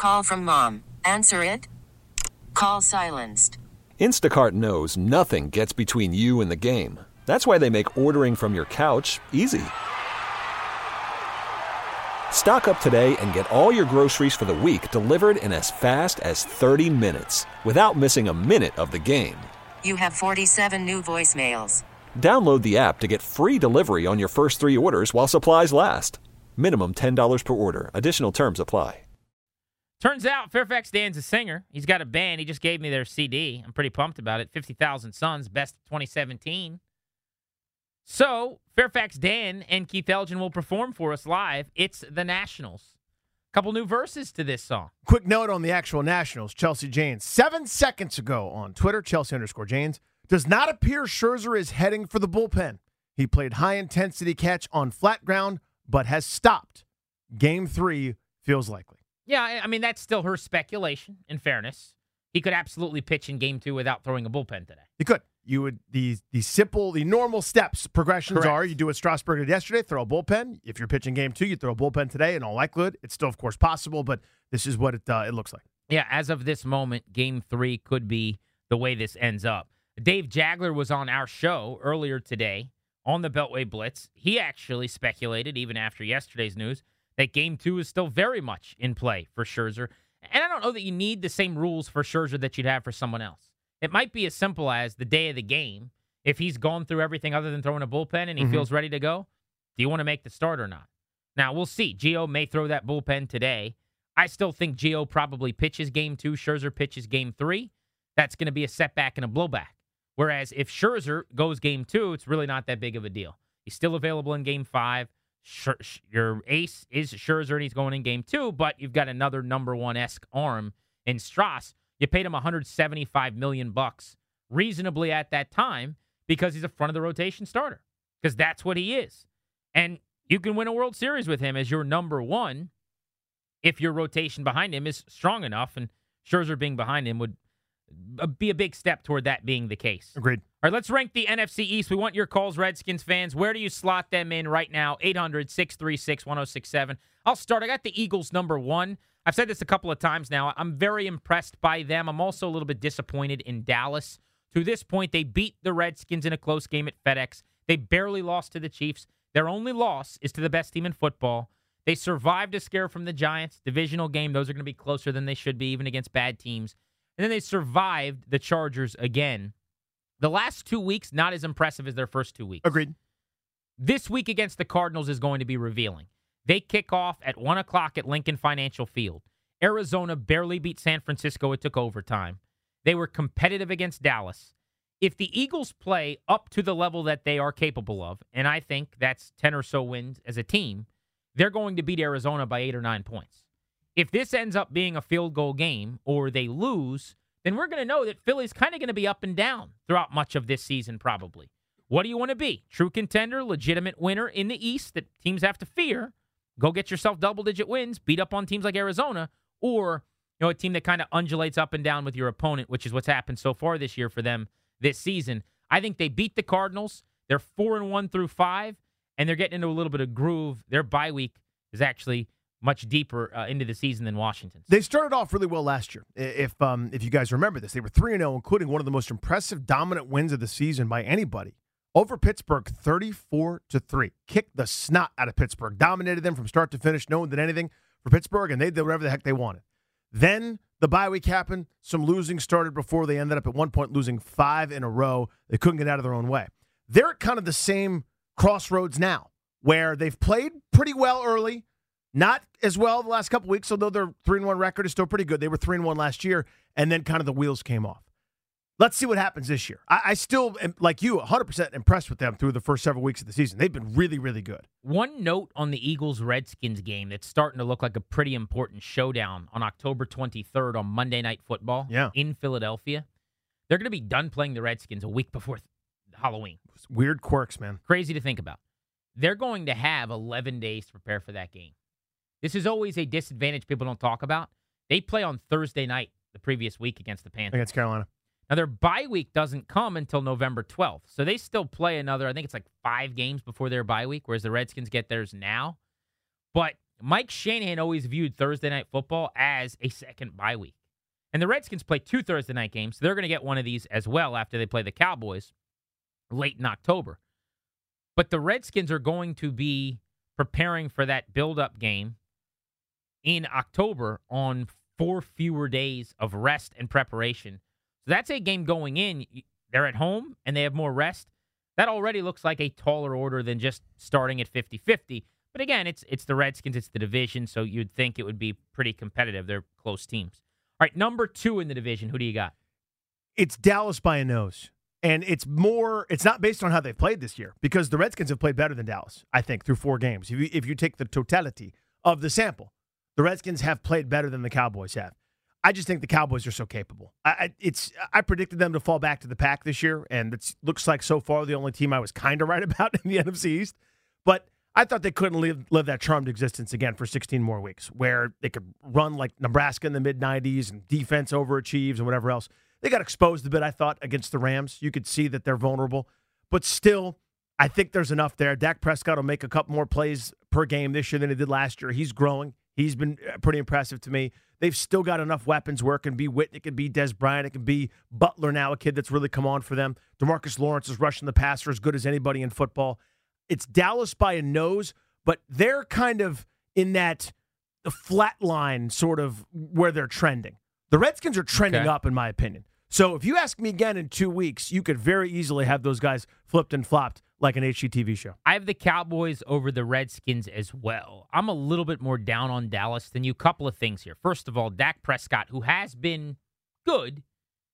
Call from mom. Answer it. Call silenced. Instacart knows nothing gets between you and the game. That's why they make ordering from your couch easy. Stock up today and get all your groceries for the week delivered in as fast as 30 minutes without missing a minute of the game. You have 47 new voicemails. Download the app to get free delivery on your first 3 orders while supplies last. Minimum $10 per order. Additional terms apply. Turns out Fairfax Dan's a singer. He's got a band. He just gave me their CD. I'm pretty pumped about it. 50,000 Suns, best of 2017. So, Fairfax Dan and Keith Elgin will perform for us live. It's the Nationals. Couple new verses to this song. Quick note on the actual Nationals. Chelsea Janes, 7 seconds ago on Twitter, Chelsea_Janes, does not appear Scherzer is heading for the bullpen. He played high-intensity catch on flat ground, but has stopped. Game 3 feels likely. Yeah, I mean, that's still her speculation, in fairness. He could absolutely pitch in Game 2 without throwing a bullpen today. He could. You would the normal steps, progressions Correct. are you do what Strasburg did yesterday, throw a bullpen. If you're pitching Game 2, you throw a bullpen today. In all likelihood, it's still, of course, possible, but this is what it looks like. Yeah, as of this moment, Game 3 could be the way this ends up. Dave Jagler was on our show earlier today on the Beltway Blitz. He actually speculated, even after yesterday's news, that Game 2 is still very much in play for Scherzer. And I don't know that you need the same rules for Scherzer that you'd have for someone else. It might be as simple as the day of the game. If he's gone through everything other than throwing a bullpen and he feels ready to go, do you want to make the start or not? Now, we'll see. Gio may throw that bullpen today. I still think Gio probably pitches Game 2. Scherzer pitches Game 3. That's going to be a setback and a blowback. Whereas if Scherzer goes Game 2, it's really not that big of a deal. He's still available in Game 5. Your ace is Scherzer, and he's going in Game 2, but you've got another number one-esque arm in Strauss. You paid him $175 million reasonably at that time because he's a front-of-the-rotation starter, because that's what he is. And you can win a World Series with him as your number one if your rotation behind him is strong enough, and Scherzer being behind him would be a big step toward that being the case. Agreed. All right, let's rank the NFC East. We want your calls, Redskins fans. Where do you slot them in right now? 800-636-1067. I'll start. I got the Eagles number 1. I've said this a couple of times now. I'm very impressed by them. I'm also a little bit disappointed in Dallas. To this point, they beat the Redskins in a close game at FedEx. They barely lost to the Chiefs. Their only loss is to the best team in football. They survived a scare from the Giants. Divisional game, those are going to be closer than they should be, even against bad teams. And then they survived the Chargers again. The last 2 weeks, not as impressive as their first 2 weeks. Agreed. This week against the Cardinals is going to be revealing. They kick off at 1 o'clock at Lincoln Financial Field. Arizona barely beat San Francisco. It took overtime. They were competitive against Dallas. If the Eagles play up to the level that they are capable of, and I think that's 10 or so wins as a team, they're going to beat Arizona by 8 or 9 points. If this ends up being a field goal game or they lose, then we're going to know that Philly's kind of going to be up and down throughout much of this season probably. What do you want to be? True contender, legitimate winner in the East that teams have to fear? Go get yourself double-digit wins, beat up on teams like Arizona, or a team that kind of undulates up and down with your opponent, which is what's happened so far this year for them this season. I think they beat the Cardinals. They're 4-1 through 5, and they're getting into a little bit of groove. Their bye week is actually much deeper into the season than Washington's. They started off really well last year. If you guys remember this, they were 3-0, including one of the most impressive dominant wins of the season by anybody. Over Pittsburgh, 34-3. Kicked the snot out of Pittsburgh. Dominated them from start to finish. No one did anything for Pittsburgh, and they did whatever the heck they wanted. Then the bye week happened. Some losing started before they ended up at one point losing 5 in a row. They couldn't get out of their own way. They're at kind of the same crossroads now, where they've played pretty well early, not as well the last couple weeks, although their 3-1 record is still pretty good. They were 3-1 last year, and then kind of the wheels came off. Let's see what happens this year. I still am, like you, 100% impressed with them through the first several weeks of the season. They've been really, really good. One note on the Eagles-Redskins game that's starting to look like a pretty important showdown on October 23rd on Monday Night Football in Philadelphia. They're going to be done playing the Redskins a week before Halloween. Weird quirks, man. Crazy to think about. They're going to have 11 days to prepare for that game. This is always a disadvantage people don't talk about. They play on Thursday night the previous week against the Panthers. Against Carolina. Now, their bye week doesn't come until November 12th. So they still play another, I think it's like 5 games before their bye week, whereas the Redskins get theirs now. But Mike Shanahan always viewed Thursday Night Football as a second bye week. And the Redskins play 2 Thursday night games. So they're going to get one of these as well after they play the Cowboys late in October. But the Redskins are going to be preparing for that build-up game in October on 4 fewer days of rest and preparation. So that's a game going in. They're at home and they have more rest. That already looks like a taller order than just starting at 50-50. But again, it's the Redskins, it's the division, so you'd think it would be pretty competitive. They're close teams. All right, number 2 in the division, who do you got? It's Dallas by a nose. And it's not based on how they've played this year, because the Redskins have played better than Dallas, I think, through 4 games. If you take the totality of the sample, the Redskins have played better than the Cowboys have. I just think the Cowboys are so capable. I predicted them to fall back to the pack this year, and it looks like so far the only team I was kind of right about in the NFC East. But I thought they couldn't live that charmed existence again for 16 more weeks, where they could run like Nebraska in the mid-90s and defense overachieves and whatever else. They got exposed a bit, I thought, against the Rams. You could see that they're vulnerable. But still, I think there's enough there. Dak Prescott will make a couple more plays per game this year than he did last year. He's growing. He's been pretty impressive to me. They've still got enough weapons where it can be Whitney, it can be Des Bryant, it can be Butler now, a kid that's really come on for them. DeMarcus Lawrence is rushing the passer as good as anybody in football. It's Dallas by a nose, but they're kind of in that flat line sort of where they're trending. The Redskins are trending up, in my opinion. So if you ask me again in 2 weeks, you could very easily have those guys flipped and flopped like an HGTV show. I have the Cowboys over the Redskins as well. I'm a little bit more down on Dallas than you. Couple of things here. First of all, Dak Prescott, who has been good,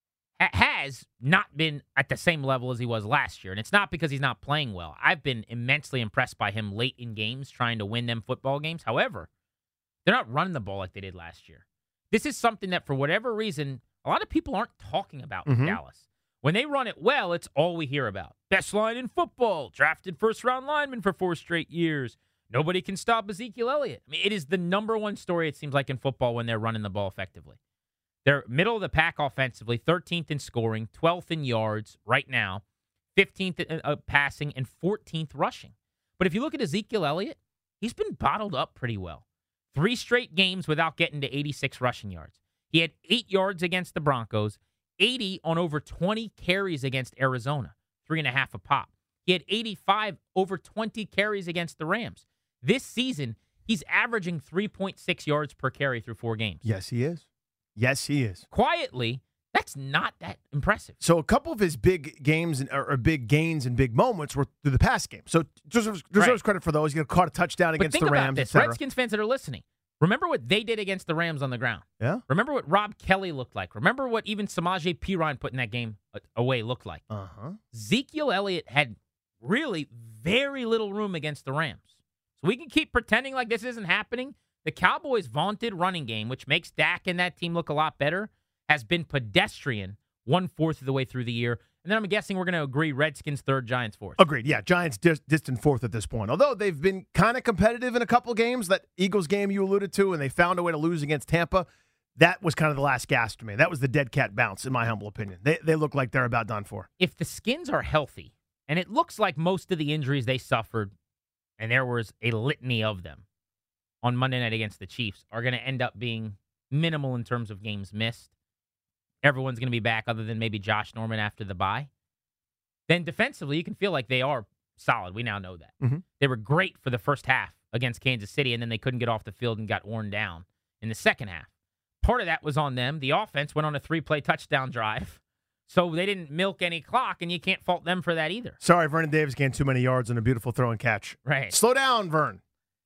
has not been at the same level as he was last year. And it's not because he's not playing well. I've been immensely impressed by him late in games, trying to win them football games. However, they're not running the ball like they did last year. This is something that, for whatever reason, a lot of people aren't talking about in Dallas. When they run it well, it's all we hear about. Best line in football, drafted first-round lineman for 4 straight years. Nobody can stop Ezekiel Elliott. I mean, it is the number one story, it seems like, in football when they're running the ball effectively. They're middle of the pack offensively, 13th in scoring, 12th in yards right now, 15th in passing, and 14th rushing. But if you look at Ezekiel Elliott, he's been bottled up pretty well. 3 straight games without getting to 86 rushing yards. He had 8 yards against the Broncos, 80 on over 20 carries against Arizona, 3.5 a pop. He had 85 over 20 carries against the Rams. This season, he's averaging 3.6 yards per carry through 4 games. Yes, he is. Yes, he is. Quietly, that's not that impressive. So a couple of his big games or big gains and big moments were through the pass game. So deserves credit for those. He caught a touchdown against the Rams. But think about this. Redskins fans that are listening, remember what they did against the Rams on the ground. Yeah. Remember what Rob Kelly looked like. Remember what even Samaje Perine put in that game away looked like. Ezekiel Elliott had really very little room against the Rams. So we can keep pretending like this isn't happening. The Cowboys' vaunted running game, which makes Dak and that team look a lot better, has been pedestrian 1/4 of the way through the year. And then I'm guessing we're going to agree Redskins 3rd, Giants 4th. Agreed. Yeah, Giants distant 4th at this point. Although they've been kind of competitive in a couple games. That Eagles game you alluded to, and they found a way to lose against Tampa. That was kind of the last gasp to me. That was the dead cat bounce, in my humble opinion. They look like they're about done for. If the Skins are healthy, and it looks like most of the injuries they suffered, and there was a litany of them on Monday night against the Chiefs, are going to end up being minimal in terms of games missed. Everyone's going to be back other than maybe Josh Norman after the bye. Then defensively, you can feel like they are solid. We now know that. They were great for the first half against Kansas City, and then they couldn't get off the field and got worn down in the second half. Part of that was on them. The offense went on a 3-play touchdown drive, so they didn't milk any clock, and you can't fault them for that either. Sorry, Vernon Davis gained too many yards on a beautiful throw and catch. Right. Slow down, Vern.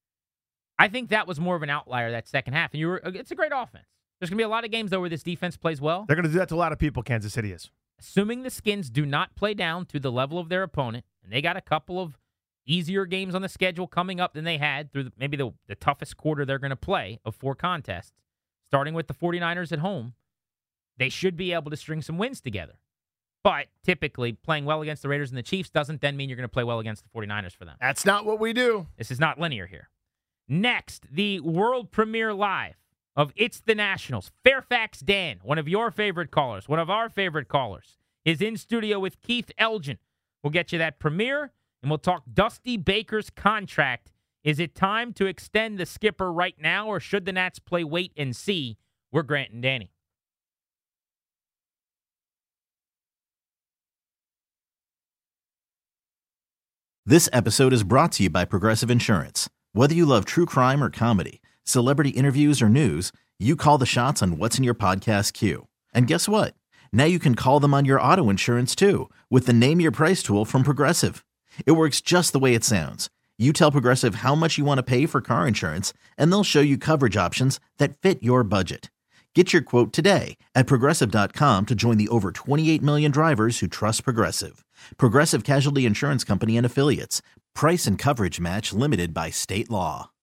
I think that was more of an outlier that second half, and it's a great offense. There's going to be a lot of games, though, where this defense plays well. They're going to do that to a lot of people, Kansas City is. Assuming the Skins do not play down to the level of their opponent, and they got a couple of easier games on the schedule coming up than they had through maybe the toughest quarter they're going to play of 4 contests, starting with the 49ers at home, they should be able to string some wins together. But typically, playing well against the Raiders and the Chiefs doesn't then mean you're going to play well against the 49ers for them. That's not what we do. This is not linear here. Next, the world premiere live of It's the Nationals. Fairfax Dan, one of your favorite callers, one of our favorite callers, is in studio with Keith Elgin. We'll get you that premiere, and we'll talk Dusty Baker's contract Is it time to extend the skipper right now, or should the Nats play wait and see? We're Grant and Danny. This episode is brought to you by Progressive Insurance. Whether you love true crime or comedy, celebrity interviews or news, you call the shots on what's in your podcast queue. And guess what? Now you can call them on your auto insurance too with the Name Your Price tool from Progressive. It works just the way it sounds. You tell Progressive how much you want to pay for car insurance, and they'll show you coverage options that fit your budget. Get your quote today at Progressive.com to join the over 28 million drivers who trust Progressive. Progressive Casualty Insurance Company and Affiliates. Price and coverage match limited by state law.